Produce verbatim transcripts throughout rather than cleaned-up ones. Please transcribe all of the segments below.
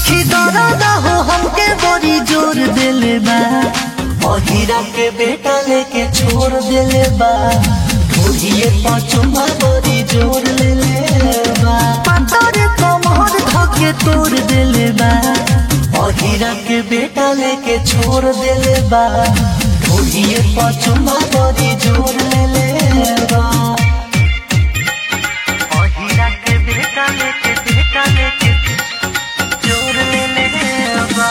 सखी दर्द हो हमके बड़ी जोर देले बा। अहिरा के बेटा लेके छोड़ देले बा। ढोलिए पचुमा बड़ी जोर लेले बा। पतर कमर धके तोड़ देले बा। अहिरा के बेटा लेके छोड़ देले बा। ढोलिए पचुमा बड़ी जोर लेले बा। अहिरा के बेटा लेके बेटा लेके जोर लेले बा।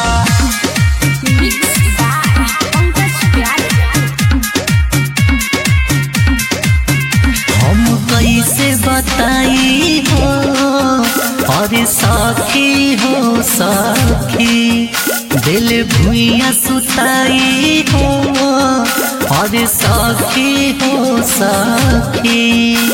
हम कैसे बताई हो अरे सखी हो सखी, दिल भुइया सुताई हो अरे सखी हो सखी।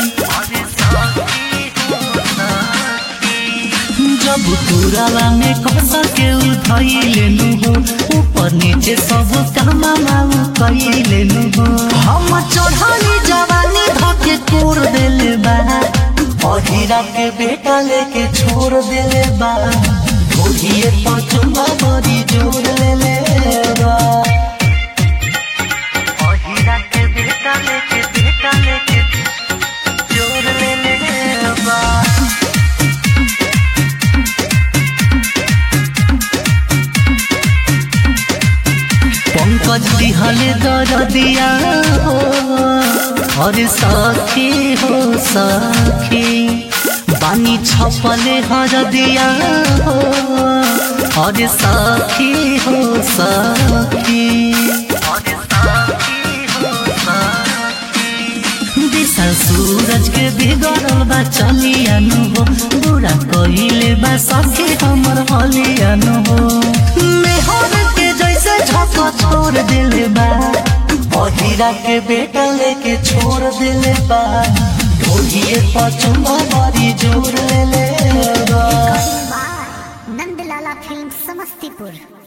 जब पुरावा में कस के उधैले नु हो, ऊपर नीचे सब कामा माऊ कैले नु हो। हम चढ़ानी जवानी धके तोड़ देले बा। अहिरा के बेटा लेके छोड़ देले बा। ढोलिए पचुमा बड़ी जोर लेले बा। अहिरा के बेटा लेके बेटा लेके जोर लेले बा। पंकज दिहले दरदिया हो अरे सखी हो सखी, बानी छपले हरदिया हो अरे सखी हो सखी। दिशा सूरज के बिगड़ल बा चलिया नु हो, बुरा कहिले बा सखी हमर हलिया नु हो। मेहर के जैसे झोंका छोड़ दिले बा। अहिरा के बेटा लेके छोड़ दिले बा। ढोलिए पचुमा बड़ी जोर लेले बा। नंदलाला फिल्म समस्तीपुर।